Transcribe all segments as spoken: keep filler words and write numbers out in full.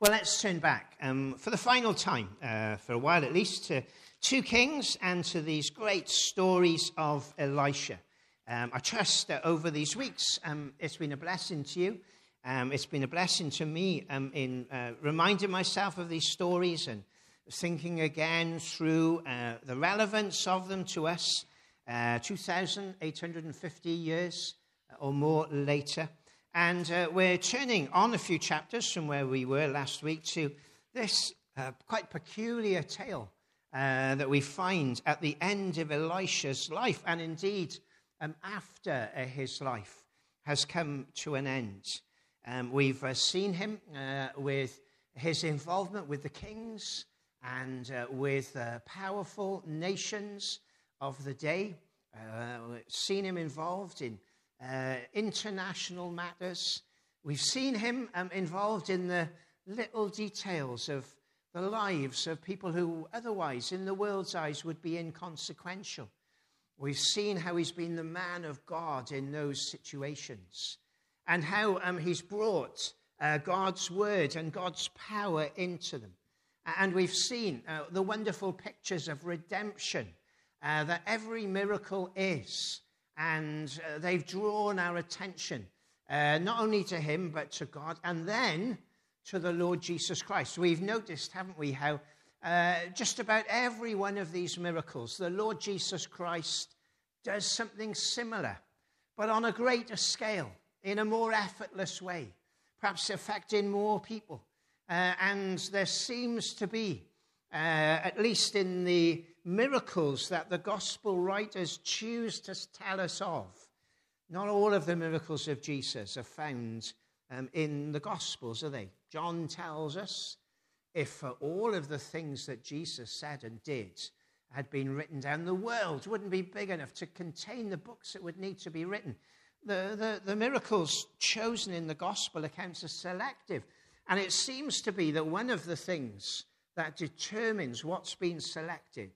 Well, let's turn back um, for the final time, uh, for a while at least, to two Kings and to these great stories of Elisha. Um, I trust that over these weeks um, it's been a blessing to you. Um, it's been a blessing to me um, in uh, reminding myself of these stories and thinking again through uh, the relevance of them to us uh, two thousand eight hundred fifty years or more later. And uh, we're turning on a few chapters from where we were last week to this uh, quite peculiar tale uh, that we find at the end of Elisha's life, and indeed um, after uh, his life has come to an end. Um, we've uh, seen him uh, with his involvement with the kings and uh, with uh, powerful nations of the day. Uh, we've seen him involved in Uh, international matters. We've seen him um, involved in the little details of the lives of people who otherwise, in the world's eyes, would be inconsequential. We've seen how he's been the man of God in those situations, and how um, he's brought uh, God's word and God's power into them. And we've seen uh, the wonderful pictures of redemption uh, that every miracle is. And uh, they've drawn our attention, uh, not only to him, but to God, and then to the Lord Jesus Christ. We've noticed, haven't we, how uh, just about every one of these miracles, the Lord Jesus Christ does something similar, but on a greater scale, in a more effortless way, perhaps affecting more people. Uh, and there seems to be, uh, at least in the miracles that the gospel writers choose to tell us of, not all of the miracles of Jesus are found um, in the gospels, are they? John tells us, if uh, all of the things that Jesus said and did had been written down, the world wouldn't be big enough to contain the books that would need to be written. The, the, the miracles chosen in the gospel accounts are selective, and it seems to be that one of the things that determines what's been selected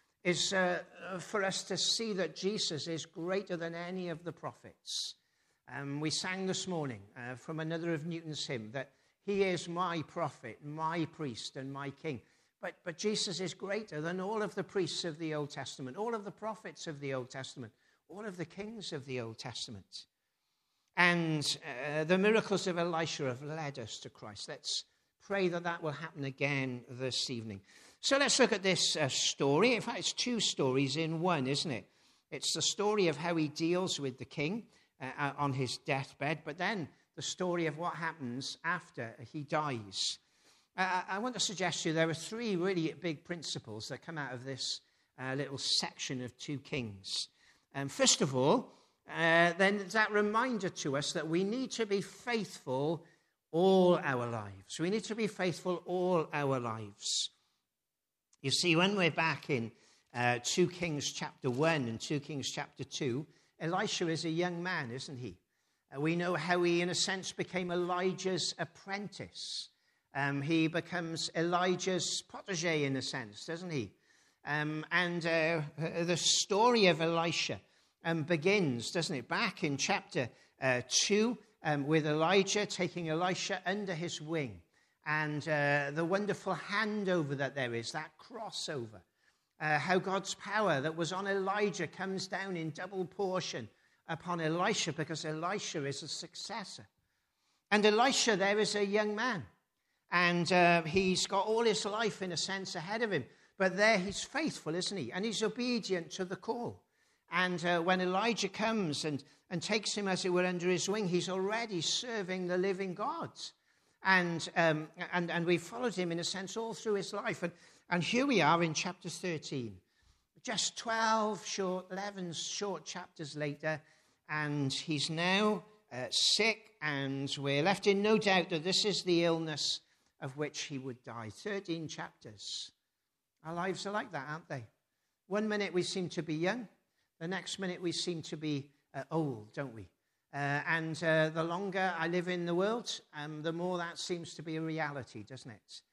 is uh, for us to see that Jesus is greater than any of the prophets. Um, we sang this morning uh, from another of Newton's hymn that he is my prophet, my priest, and my king. But, but Jesus is greater than all of the priests of the Old Testament, all of the prophets of the Old Testament, all of the kings of the Old Testament. And uh, the miracles of Elisha have led us to Christ. Let's pray that that will happen again this evening. So let's look at this uh, story. In fact, it's two stories in one, isn't it? It's the story of how he deals with the king uh, on his deathbed, but then the story of what happens after he dies. Uh, I want to suggest to you there are three really big principles that come out of this uh, little section of two Kings. Um, first of all, uh, then there's that reminder to us that we need to be faithful all our lives. We need to be faithful all our lives. You see, when we're back in uh, two Kings chapter one and two Kings chapter two, Elisha is a young man, isn't he? Uh, we know how he, in a sense, became Elijah's apprentice. Um, he becomes Elijah's protege, in a sense, doesn't he? Um, and uh, the story of Elisha um, begins, doesn't it, back in chapter uh, two, um, with Elijah taking Elisha under his wing. And uh, the wonderful handover that there is, that crossover, uh, how God's power that was on Elijah comes down in double portion upon Elisha, because Elisha is a successor. And Elisha there is a young man, and uh, he's got all his life, in a sense, ahead of him. But there he's faithful, isn't he? And he's obedient to the call. And uh, when Elijah comes and, and takes him, as it were, under his wing, he's already serving the living God. And, um, and and we followed him, in a sense, all through his life. And, and here we are in chapter thirteen, just twelve short, eleven short chapters later, and he's now uh, sick, and we're left in no doubt that this is the illness of which he would die. thirteen chapters. Our lives are like that, aren't they? One minute we seem to be young, the next minute we seem to be uh, old, don't we? Uh, and uh, the longer I live in the world, um, the more that seems to be a reality, doesn't it?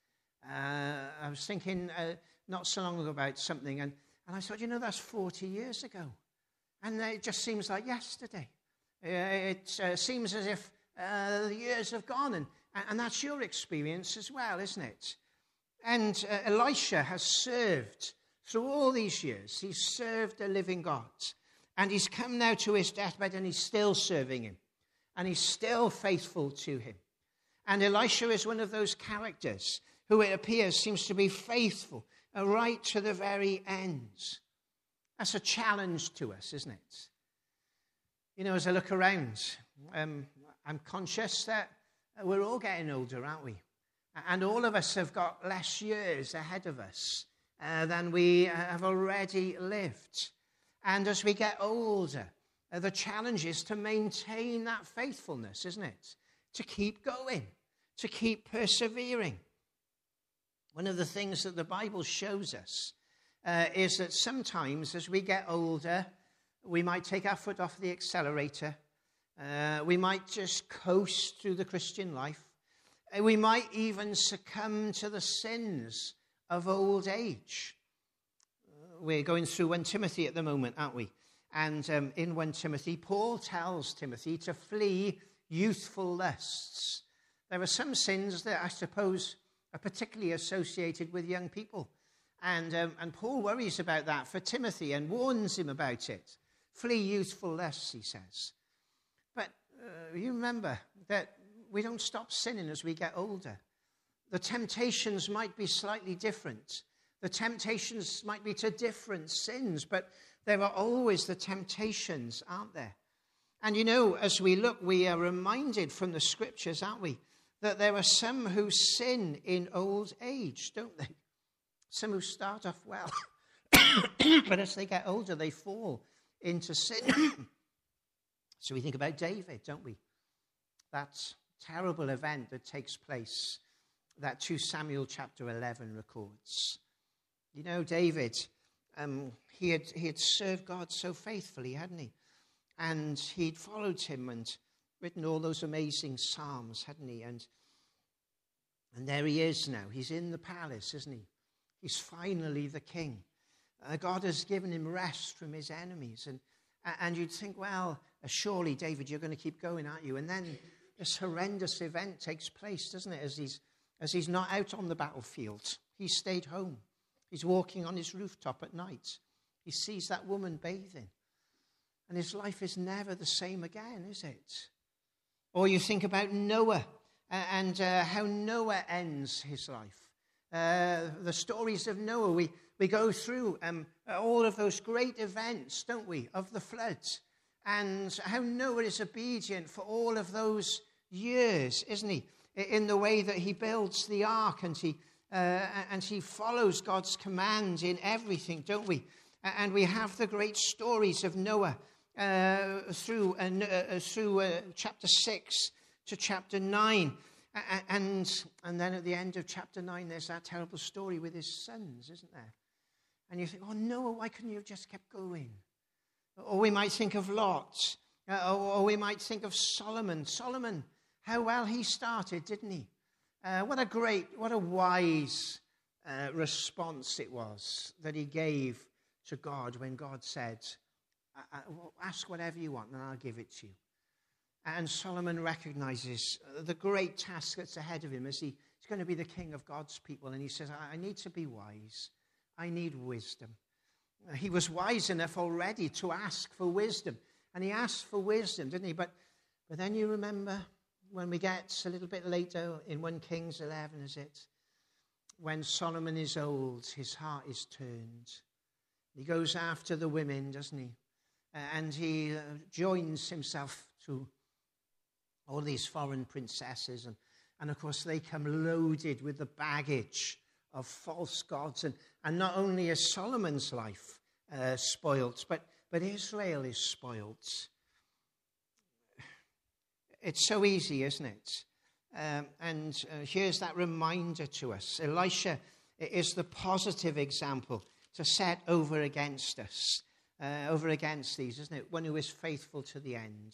Uh, I was thinking uh, not so long ago about something, and, and I thought, you know, that's forty years ago. And it just seems like yesterday. Uh, it uh, seems as if uh, the years have gone, and, and that's your experience as well, isn't it? And uh, Elisha has served through all these years. He's served the living God. And he's come now to his deathbed, and he's still serving him. And he's still faithful to him. And Elisha is one of those characters who, it appears, seems to be faithful uh, right to the very end. That's a challenge to us, isn't it? You know, as I look around, um, I'm conscious that we're all getting older, aren't we? And all of us have got less years ahead of us uh, than we have already lived. And as we get older, uh, the challenge is to maintain that faithfulness, isn't it? To keep going, to keep persevering. One of the things that the Bible shows us uh, is that sometimes as we get older, we might take our foot off the accelerator. Uh, we might just coast through the Christian life. Uh, we might even succumb to the sins of old age. Uh, we're going through First Timothy at the moment, aren't we? And um, in First Timothy, Paul tells Timothy to flee youthful lusts. There are some sins that I suppose are particularly associated with young people. And, um, and Paul worries about that for Timothy and warns him about it. Flee youthful lusts, he says. But uh, you remember that we don't stop sinning as we get older. The temptations might be slightly different. The temptations might be to different sins, but there are always the temptations, aren't there? And you know, as we look, we are reminded from the scriptures, aren't we, that there are some who sin in old age, don't they? Some who start off well, but as they get older, they fall into sin. So we think about David, don't we? That terrible event that takes place, that Second Samuel chapter eleven records. You know, David, um, he had he had served God so faithfully, hadn't he? And he'd followed him and written all those amazing psalms, hadn't he? And and there he is now. He's in the palace, isn't he? He's finally the king. Uh, God has given him rest from his enemies. And, and you'd think, well, uh, surely, David, you're going to keep going, aren't you? And then this horrendous event takes place, doesn't it? As he's, as he's not out on the battlefield. He's stayed home. He's walking on his rooftop at night. He sees that woman bathing. And his life is never the same again, is it? Or you think about Noah uh, and uh, how Noah ends his life. Uh, the stories of Noah, we, we go through um, all of those great events, don't we, of the floods. And how Noah is obedient for all of those years, isn't he? In the way that he builds the ark and he, uh, and he follows God's command in everything, don't we? And we have the great stories of Noah uh, through, uh, uh, through uh, chapter six to chapter nine. And, and then at the end of chapter nine, there's that terrible story with his sons, isn't there? And you think, oh, Noah, why couldn't you have just kept going? Or we might think of Lot. Uh, or, or we might think of Solomon. Solomon, how well he started, didn't he? Uh, what a great, what a wise uh, response it was that he gave to God when God said, ask whatever you want and I'll give it to you. And Solomon recognizes the great task that's ahead of him as he, he's going to be the king of God's people. And he says, I need to be wise. I need wisdom. He was wise enough already to ask for wisdom. And he asked for wisdom, didn't he? But, but then you remember when we get a little bit later in First Kings eleven, is it? When Solomon is old, his heart is turned. He goes after the women, doesn't he? And he uh, joins himself to all these foreign princesses. And, and of course, they come loaded with the baggage of false gods. And, and not only is Solomon's life uh, spoilt, but, but Israel is spoilt. It's so easy, isn't it? Um, and uh, here's that reminder to us. Elisha is the positive example to set over against us, uh, over against these, isn't it? One who is faithful to the end.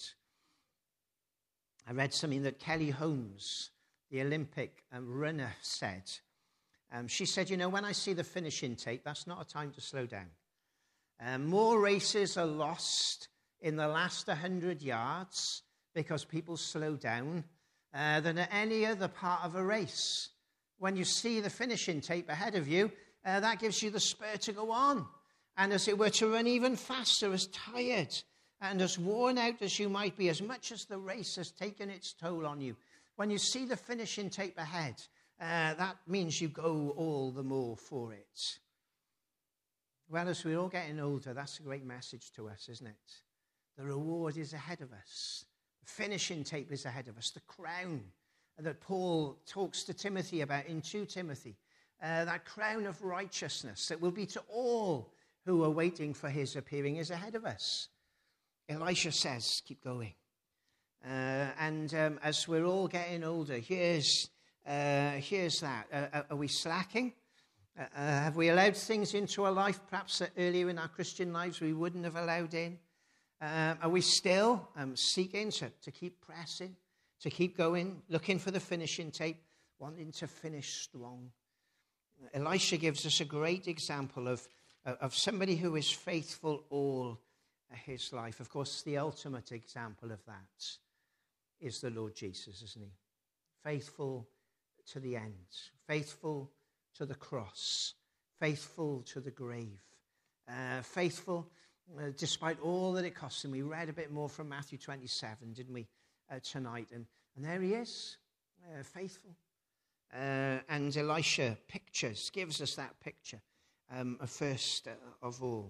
I read something that Kelly Holmes, the Olympic um, runner, said. Um, she said, you know, when I see the finish intake, that's not a time to slow down. Um, more races are lost in the last one hundred yards because people slow down uh, than at any other part of a race. When you see the finishing tape ahead of you, uh, that gives you the spur to go on. And as it were, to run even faster, as tired and as worn out as you might be, as much as the race has taken its toll on you. When you see the finishing tape ahead, uh, that means you go all the more for it. Well, as we're all getting older, that's a great message to us, isn't it? The reward is ahead of us. The finishing tape is ahead of us. The crown that Paul talks to Timothy about in Second Timothy, uh, that crown of righteousness that will be to all who are waiting for his appearing, is ahead of us. Elisha says, keep going. Uh, and um, as we're all getting older, here's, uh, here's that. Uh, are we slacking? Uh, uh, have we allowed things into our life perhaps that earlier in our Christian lives we wouldn't have allowed in? Uh, are we still um, seeking to, to keep pressing, to keep going, looking for the finishing tape, wanting to finish strong? Elisha gives us a great example of, of somebody who is faithful all his life. Of course, the ultimate example of that is the Lord Jesus, isn't he? Faithful to the end, faithful to the cross, faithful to the grave, uh, faithful uh, despite all that it cost him. We read a bit more from Matthew twenty-seven, didn't we, uh, tonight? And, and there he is, uh, faithful. Uh, and Elisha pictures, gives us that picture um, first uh, of all.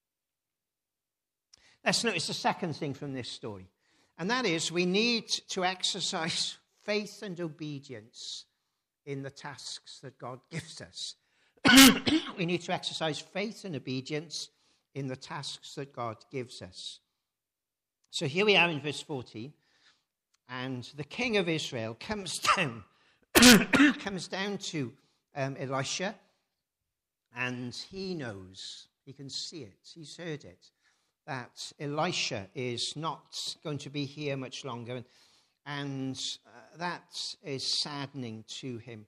Let's notice the second thing from this story, and that is we need to exercise faith and obedience in the tasks that God gives us. We need to exercise faith and obedience in the tasks that God gives us. So here we are in verse fourteen, and the king of Israel comes down, comes down to um, Elisha, and he knows, he can see it, he's heard it, that Elisha is not going to be here much longer, and, and uh, that is saddening to him.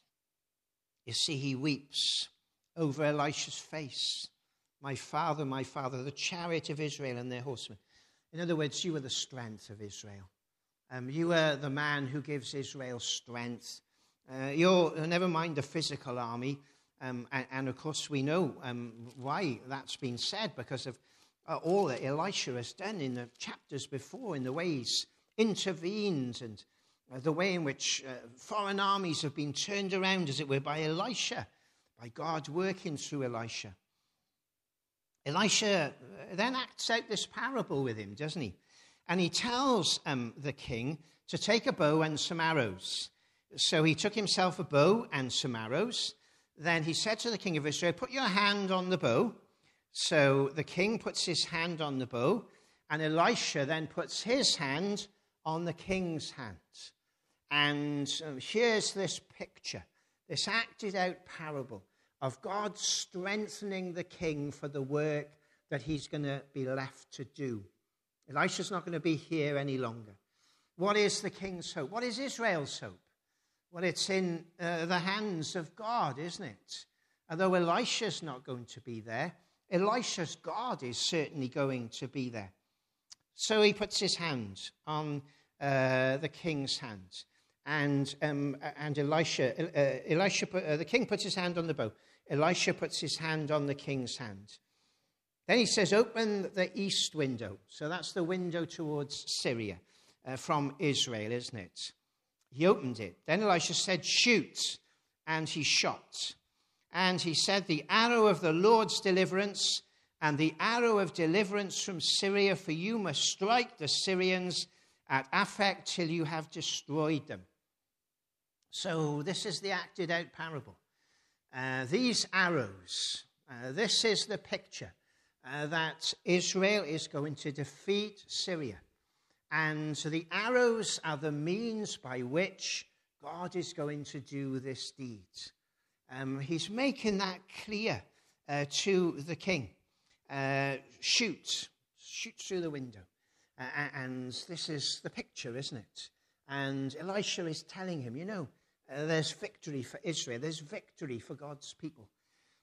You see, he weeps over Elisha's face. My father, my father, the chariot of Israel and their horsemen. In other words, you are the strength of Israel. Um, you are the man who gives Israel strength. Uh, you're, never mind the physical army. Um, and, and of course, we know um, why that's been said, because of Uh, all that Elisha has done in the chapters before, in the ways intervened, and uh, the way in which uh, foreign armies have been turned around, as it were, by Elisha, by God working through Elisha. Elisha then acts out this parable with him, doesn't he? And he tells um, the king to take a bow and some arrows. So he took himself a bow and some arrows. Then he said to the king of Israel, put your hand on the bow. So the king puts his hand on the bow, and Elisha then puts his hand on the king's hand. And um, here's this picture, this acted out parable of God strengthening the king for the work that he's going to be left to do. Elisha's not going to be here any longer. What is the king's hope? What is Israel's hope? Well, it's in uh, the hands of God, isn't it? Although Elisha's not going to be there, Elisha's God is certainly going to be there. So he puts his hand on uh, the king's hand. And um, and Elisha, uh, Elisha put, uh, the king puts his hand on the bow. Elisha puts his hand on the king's hand. Then he says, open the east window. So that's the window towards Syria uh, from Israel, isn't it? He opened it. Then Elisha said, shoot. And he shot. And he said, the arrow of the Lord's deliverance and the arrow of deliverance from Syria, for you must strike the Syrians at Aphek till you have destroyed them. So this is the acted out parable. Uh, these arrows, uh, this is the picture uh, that Israel is going to defeat Syria. And so the arrows are the means by which God is going to do this deed. Um, he's making that clear uh, to the king. Uh, shoot, shoot through the window. Uh, and this is the picture, isn't it? And Elisha is telling him, you know, uh, there's victory for Israel. There's victory for God's people.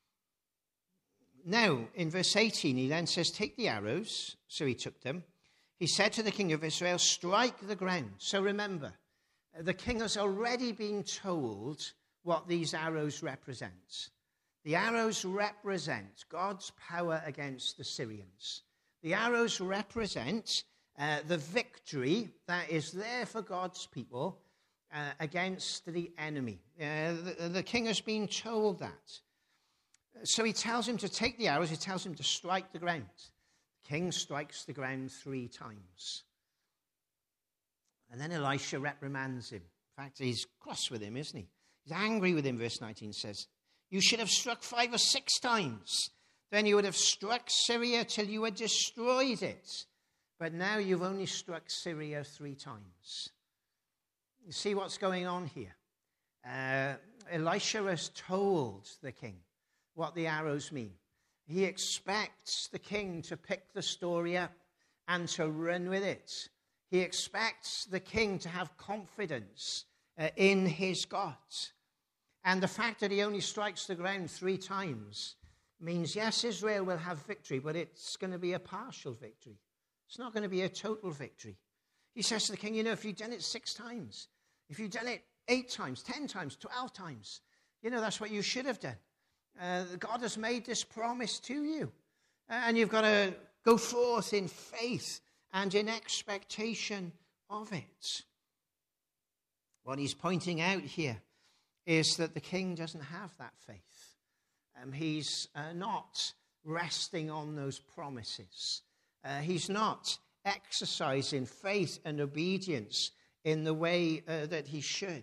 Now, in verse eighteen, he then says, take the arrows. So he took them. he said to the king of Israel, strike the ground. So remember, the king has already been told what these arrows represent. The arrows represent God's power against the Syrians. The arrows represent uh, the victory that is there for God's people uh, against the enemy. Uh, the, the king has been told that. So he tells him to take the arrows, he tells him to strike the ground. The king strikes the ground three times. And then Elisha reprimands him. In fact, he's cross with him, isn't he? He's angry with him, verse nineteen says. You should have struck five or six times. Then you would have struck Syria till you had destroyed it. But now you've only struck Syria three times. You see what's going on here? Uh, Elisha has told the king what the arrows mean. He expects the king to pick the story up and to run with it. He expects the king to have confidence uh, in his God. And the fact that he only strikes the ground three times means, yes, Israel will have victory, but it's going to be a partial victory. It's not going to be a total victory. He says to the king, you know, if you've done it six times, if you've done it eight times, ten times, twelve times, you know, that's what you should have done. Uh, God has made this promise to you. And you've got to go forth in faith and in expectation of it. What he's pointing out here is that the king doesn't have that faith. Um, he's uh, not resting on those promises. Uh, he's not exercising faith and obedience in the way uh, that he should.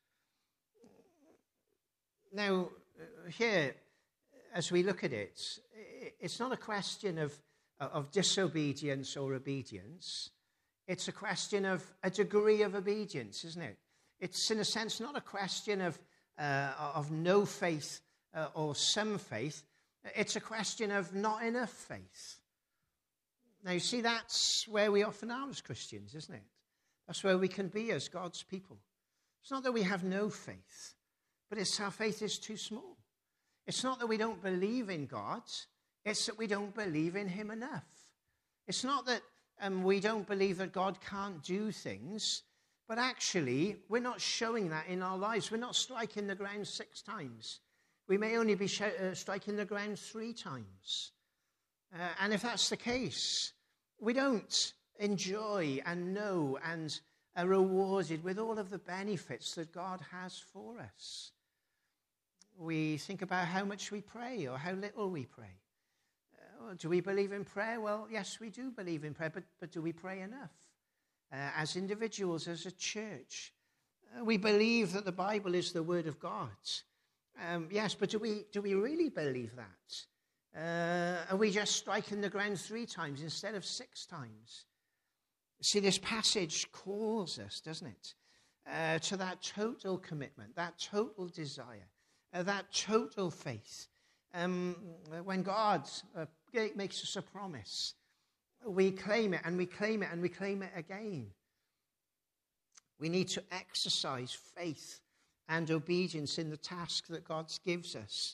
Now, uh, here, as we look at it, it's not a question of, of disobedience or obedience. It's a question of a degree of obedience, isn't it? It's, in a sense, not a question of Uh, of no faith uh, or some faith. It's a question of not enough faith. Now, you see, that's where we often are as Christians, isn't it? That's where we can be as God's people. It's not that we have no faith, but it's our faith is too small. It's not that we don't believe in God. It's that we don't believe in him enough. It's not that um, we don't believe that God can't do things. But actually, we're not showing that in our lives. We're not striking the ground six times. We may only be sh- uh, striking the ground three times. Uh, and if that's the case, we don't enjoy and know and are rewarded with all of the benefits that God has for us. We think about how much we pray or how little we pray. Uh, do we believe in prayer? Well, yes, we do believe in prayer, but, but do we pray enough? Uh, as individuals, as a church, uh, we believe that the Bible is the Word of God. Um, yes, but do we do we really believe that? Uh, are we just striking the ground three times instead of six times? See, this passage calls us, doesn't it, uh, to that total commitment, that total desire, uh, that total faith. Um, when God uh, makes us a promise, we claim it and we claim it and we claim it again. We need to exercise faith and obedience in the task that God gives us.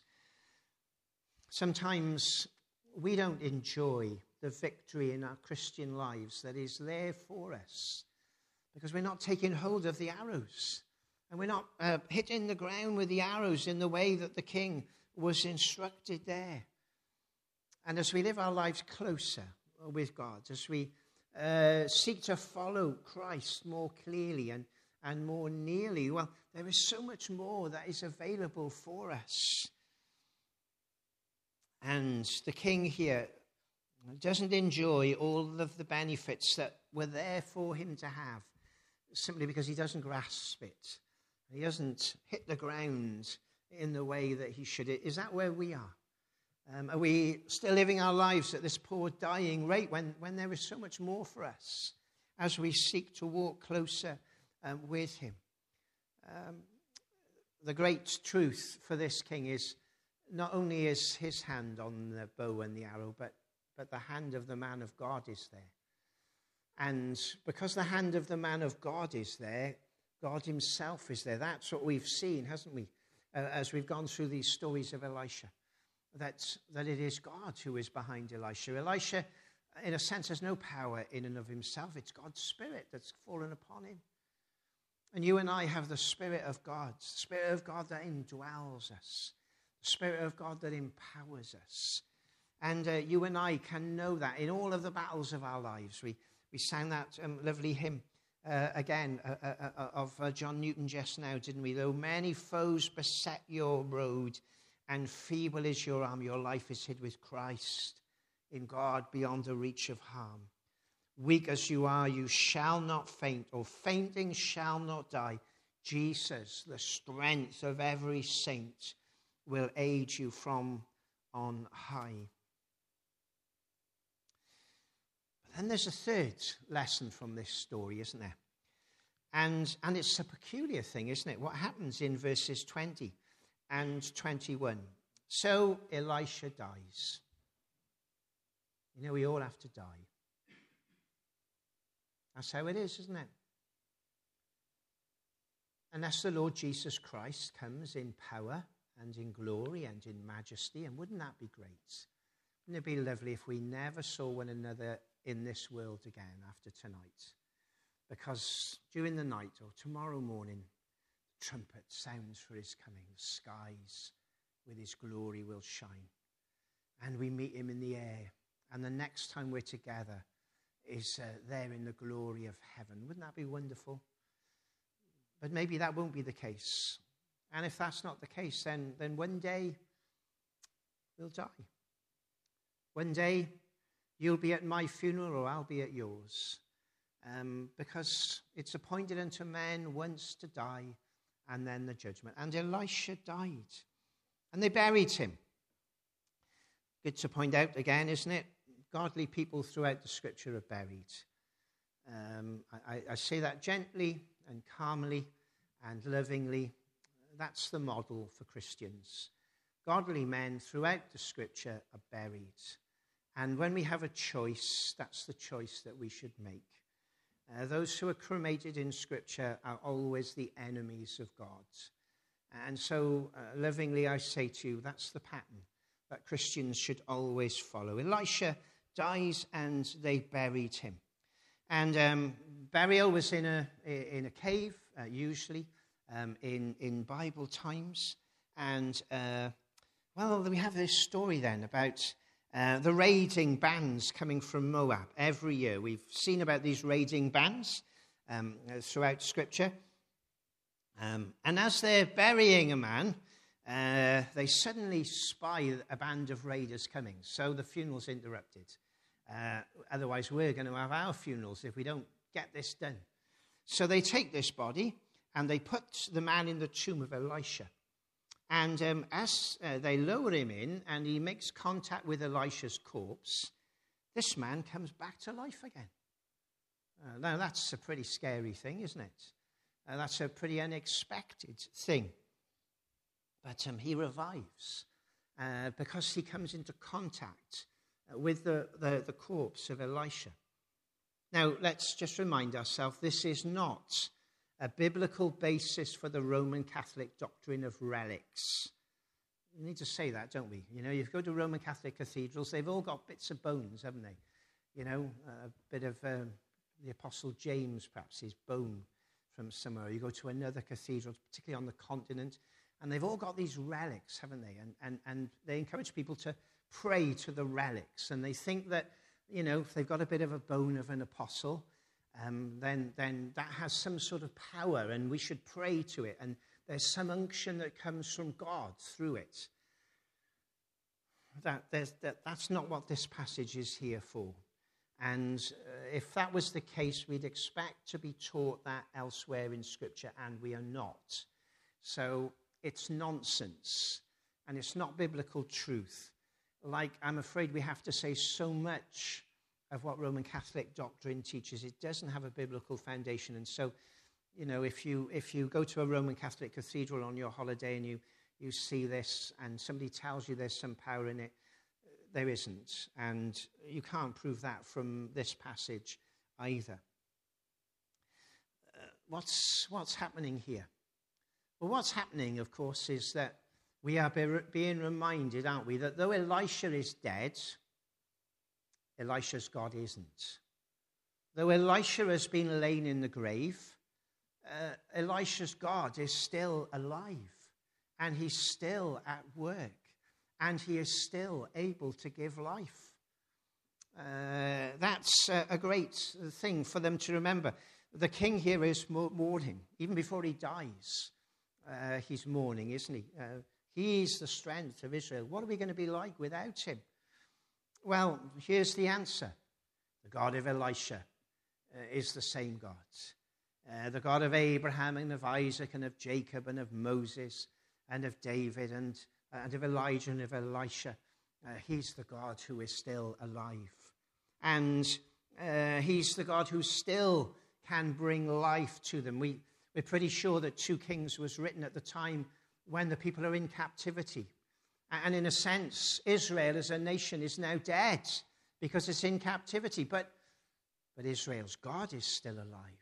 Sometimes we don't enjoy the victory in our Christian lives that is there for us because we're not taking hold of the arrows and we're not uh, hitting the ground with the arrows in the way that the king was instructed there. And as we live our lives closer with God, as we uh, seek to follow Christ more clearly and, and more nearly, well, there is so much more that is available for us. And the king here doesn't enjoy all of the benefits that were there for him to have simply because he doesn't grasp it. He doesn't hit the ground in the way that he should. Is that where we are? Um, are we still living our lives at this poor dying rate when, when there is so much more for us as we seek to walk closer um, with him? Um, the great truth for this king is not only is his hand on the bow and the arrow, but, but the hand of the man of God is there. And because the hand of the man of God is there, God himself is there. That's what we've seen, hasn't we, uh, as we've gone through these stories of Elisha. That, that it is God who is behind Elisha. Elisha in a sense, has no power in and of himself. It's God's Spirit that's fallen upon him. And you and I have the Spirit of God, the Spirit of God that indwells us, the Spirit of God that empowers us. And uh, you and I can know that in all of the battles of our lives. We we sang that um, lovely hymn uh, again uh, uh, uh, of uh, John Newton just now, didn't we? Though many foes beset your road, and feeble is your arm, your life is hid with Christ in God beyond the reach of harm. Weak as you are, you shall not faint, or fainting shall not die. Jesus, the strength of every saint, will aid you from on high. But then there's a third lesson from this story, isn't there? And, and it's a peculiar thing, isn't it? What happens in verses twenty and twenty-one. So Elisha dies. You know, we all have to die. That's how it is, isn't it? Unless the Lord Jesus Christ comes in power and in glory and in majesty, and wouldn't that be great? Wouldn't it be lovely if we never saw one another in this world again after tonight? Because during the night or tomorrow morning, the trumpet sounds for his coming. The skies with his glory will shine. And we meet him in the air. And the next time we're together is uh, there in the glory of heaven. Wouldn't that be wonderful? But maybe that won't be the case. And if that's not the case, then, then one day we'll die. One day you'll be at my funeral or I'll be at yours. Um, because it's appointed unto men once to die and then the judgment. And Elisha died. And they buried him. Good to point out again, isn't it? Godly people throughout the scripture are buried. Um, I, I say that gently and calmly and lovingly. That's the model for Christians. Godly men throughout the scripture are buried. And when we have a choice, that's the choice that we should make. Uh, those who are cremated in scripture are always the enemies of God. And so uh, lovingly I say to you, that's the pattern that Christians should always follow. Elisha dies and they buried him. And um, burial was in a in a cave, uh, usually um, in, in Bible times. And, uh, well, we have this story then about uh, the raiding bands coming from Moab every year. We've seen about these raiding bands um, throughout Scripture. Um, and as they're burying a man, uh, they suddenly spy a band of raiders coming. So the funeral's interrupted. Uh, otherwise, we're going to have our funerals if we don't get this done. So they take this body and they put the man in the tomb of Elisha. And um, as uh, they lower him in and he makes contact with Elisha's corpse, this man comes back to life again. Uh, now, that's a pretty scary thing, isn't it? Uh, that's a pretty unexpected thing. But um, he revives uh, because he comes into contact with the, the, the corpse of Elisha. Now, let's just remind ourselves, this is not a biblical basis for the Roman Catholic doctrine of relics. We need to say that, don't we? You know, you go to Roman Catholic cathedrals, they've all got bits of bones, haven't they? You know, a bit of um, the Apostle James, perhaps, his bone from somewhere. You go to another cathedral, particularly on the continent, and they've all got these relics, haven't they? And, and, and they encourage people to pray to the relics. And they think that, you know, if they've got a bit of a bone of an apostle, um, then, then that has some sort of power, and we should pray to it. And there's some unction that comes from God through it. That, that That's not what this passage is here for. And uh, if that was the case, we'd expect to be taught that elsewhere in Scripture, and we are not. So it's nonsense, and it's not biblical truth. Like, I'm afraid we have to say so much of what Roman Catholic doctrine teaches. It doesn't have a biblical foundation. And so, you know, if you if you go to a Roman Catholic cathedral on your holiday and you, you see this and somebody tells you there's some power in it, there isn't. And you can't prove that from this passage either. Uh, what's, what's happening here? Well, what's happening, of course, is that we are being reminded, aren't we, that though Elisha is dead, Elisha's God isn't. Though Elisha has been laid in the grave, uh, Elisha's God is still alive, and he's still at work, and he is still able to give life. Uh, that's uh, a great thing for them to remember. The king here is mourning. Even before he dies, uh, he's mourning, isn't he? Uh, he's the strength of Israel. What are we going to be like without him? Well, here's the answer. The God of Elisha uh, is the same God. Uh, the God of Abraham and of Isaac and of Jacob and of Moses and of David and, uh, and of Elijah and of Elisha. Uh, he's the God who is still alive. And uh, he's the God who still can bring life to them. We, we're pretty sure that Two Kings was written at the time when the people are in captivity. And in a sense, Israel as a nation is now dead because it's in captivity. But, but Israel's God is still alive.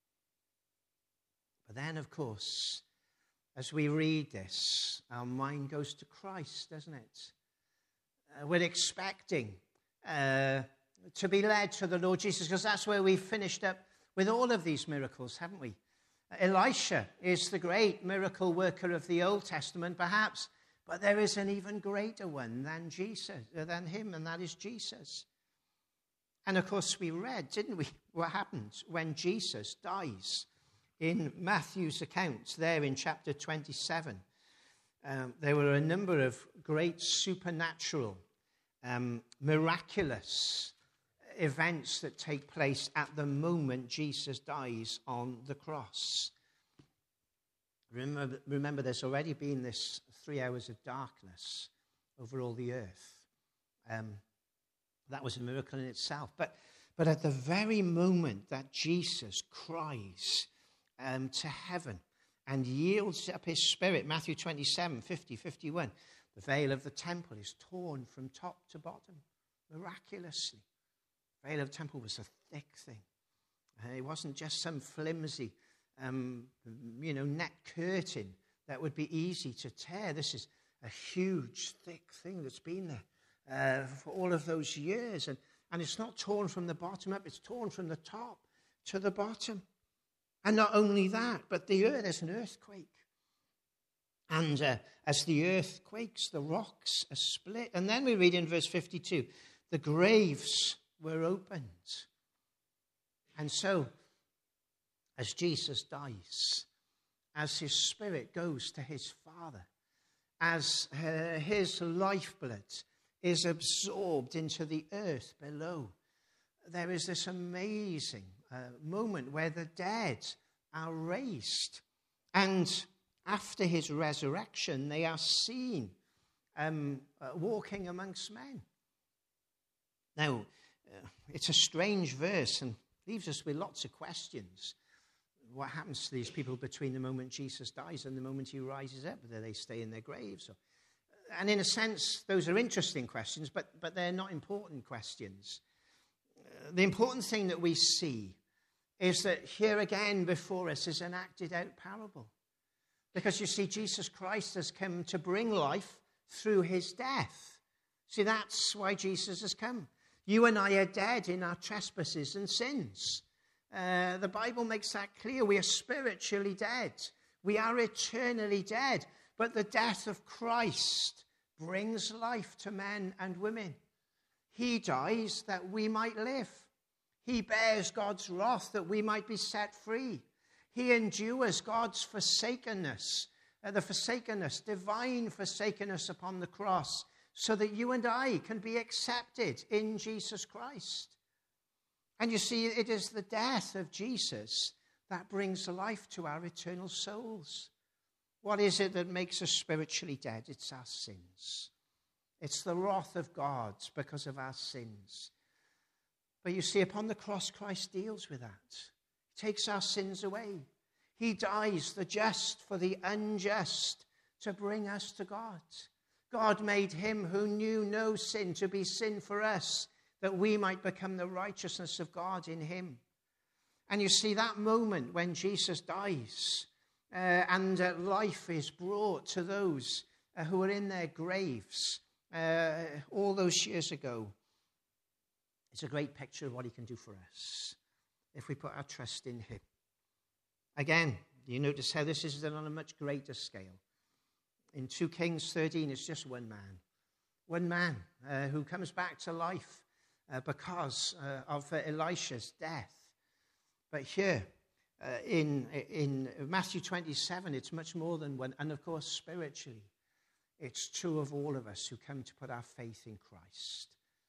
But then, of course, as we read this, our mind goes to Christ, doesn't it? Uh, we're expecting uh, to be led to the Lord Jesus, because that's where we finished up with all of these miracles, haven't we? Elisha is the great miracle worker of the Old Testament, perhaps, but there is an even greater one than Jesus, than him, and that is Jesus. And of course, we read, didn't we, what happens when Jesus dies in Matthew's account there in chapter twenty-seven. Um, there were a number of great supernatural, um, miraculous events that take place at the moment Jesus dies on the cross. Remember, remember there's already been this three hours of darkness over all the earth. Um, that was a miracle in itself. But, but at the very moment that Jesus cries um, to heaven and yields up his spirit, Matthew twenty-seven, fifty, fifty-one, the veil of the temple is torn from top to bottom, miraculously. The veil of the temple was a thick thing. Uh, it wasn't just some flimsy, um, you know, net curtain that would be easy to tear. This is a huge, thick thing that's been there uh, for all of those years. And, and it's not torn from the bottom up, it's torn from the top to the bottom. And not only that, but the earth, there's an earthquake. And uh, as the earth quakes, the rocks are split. And then we read in verse fifty-two, the graves were opened. And so, as Jesus dies, as his spirit goes to his Father, as uh, his lifeblood is absorbed into the earth below, there is this amazing uh, moment where the dead are raised. And after his resurrection, they are seen um, uh, walking amongst men. Now, uh, it's a strange verse and leaves us with lots of questions. What happens to these people between the moment Jesus dies and the moment he rises up? Do they stay in their graves? Or... And in a sense, those are interesting questions, but, but they're not important questions. Uh, the important thing that we see is that here again before us is an acted out parable. Because you see, Jesus Christ has come to bring life through his death. See, that's why Jesus has come. You and I are dead in our trespasses and sins. Uh, the Bible makes that clear. We are spiritually dead. We are eternally dead. But the death of Christ brings life to men and women. He dies that we might live. He bears God's wrath that we might be set free. He endures God's forsakenness, uh, the forsakenness, divine forsakenness upon the cross, so that you and I can be accepted in Jesus Christ. And you see, it is the death of Jesus that brings life to our eternal souls. What is it that makes us spiritually dead? It's our sins. It's the wrath of God because of our sins. But you see, upon the cross, Christ deals with that. He takes our sins away. He dies, the just for the unjust, to bring us to God. God made him who knew no sin to be sin for us, that we might become the righteousness of God in him. And you see, that moment when Jesus dies uh, and uh, life is brought to those uh, who are in their graves uh, all those years ago, It's a great picture of what he can do for us if we put our trust in him. Again, you notice how this is done on a much greater scale. In two Kings thirteen, it's just one man. One man uh, who comes back to life uh, because uh, of uh, Elisha's death. But here, uh, in, in Matthew twenty-seven, it's much more than one. And of course, spiritually, it's true of all of us who come to put our faith in Christ.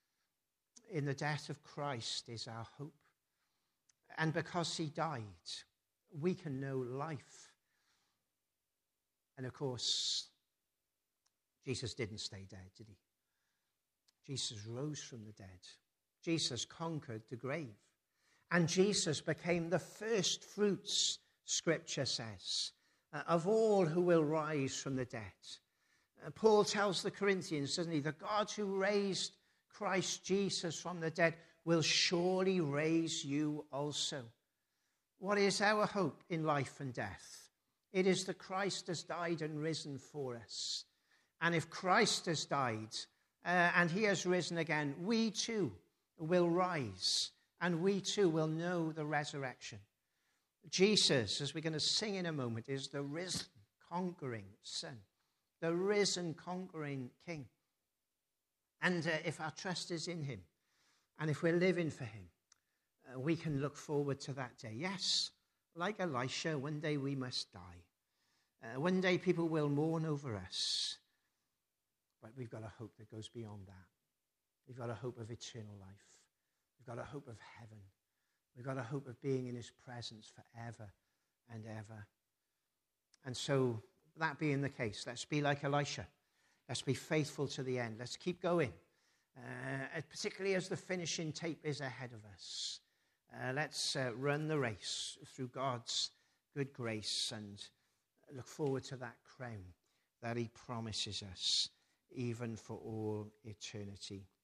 In the death of Christ is our hope. And because he died, we can know life. And of course, Jesus didn't stay dead, did he? Jesus rose from the dead. Jesus conquered the grave. And Jesus became the first fruits, Scripture says, uh, of all who will rise from the dead. Uh, Paul tells the Corinthians, doesn't he, the God who raised Christ Jesus from the dead will surely raise you also. What is our hope in life and death? It is that Christ has died and risen for us. And if Christ has died uh, and he has risen again, we too will rise and we too will know the resurrection. Jesus, as we're going to sing in a moment, is the risen, conquering Son, the risen, conquering King. And uh, if our trust is in him, and if we're living for him, uh, we can look forward to that day. Yes, like Elisha, one day we must die. Uh, one day people will mourn over us. But we've got a hope that goes beyond that. We've got a hope of eternal life. We've got a hope of heaven. We've got a hope of being in his presence forever and ever. And so, that being the case, let's be like Elisha. Let's be faithful to the end. Let's keep going, uh, particularly as the finishing tape is ahead of us. Uh, let's uh, run the race through God's good grace and look forward to that crown that he promises us, even for all eternity.